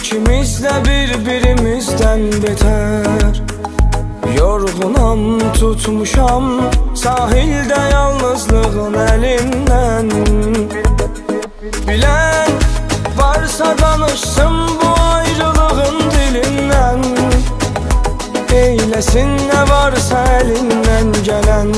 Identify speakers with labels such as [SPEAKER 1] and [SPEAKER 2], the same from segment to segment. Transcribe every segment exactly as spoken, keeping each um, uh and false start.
[SPEAKER 1] İkimiz de birbirimizden beter. Yorgunam, tutmuşam sahilde yalnızlığın elinden. Bilen varsa danışsın bu ayrılığın dilinden. Eylesin ne varsa elinden gelen.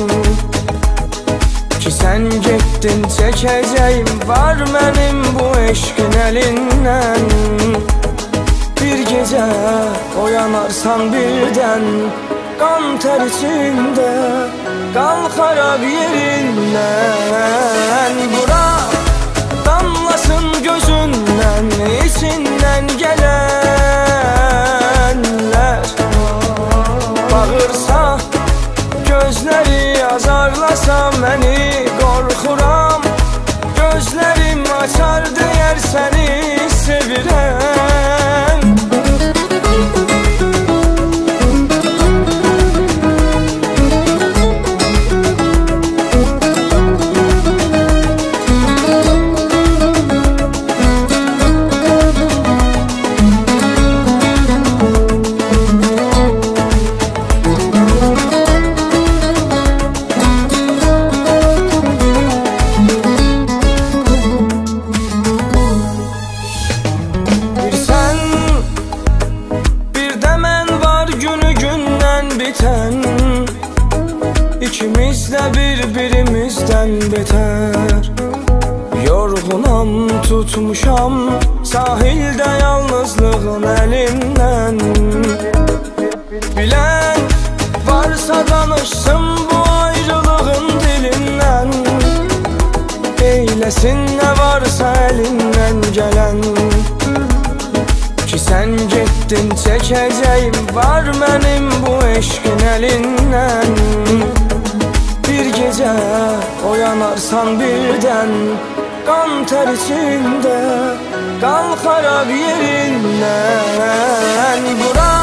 [SPEAKER 1] Ki sen gittin çekeceğim var benim bu eşkin elinden. Bir gece oyanarsan birden kan ter içinde, kal harap yerinden. Bırak damlasın gözünden, içinden gelenler. Bağırsa gözleri azarlasa beni, korkuram gözlerim açar değer seni sevirem. İkimiz de birbirimizden beter. Yorgunam, tutmuşam sahilde yalnızlığın elinden. Bilen varsa danışsın bu ayrılığın dilinden. Eylesin ne varsa elinden gelen. Ki sen gittin çekeceğim var benim bu eşkin elinden. Bir gece oyanarsan birden kan ter içinde, kal harap yerinden. Bırak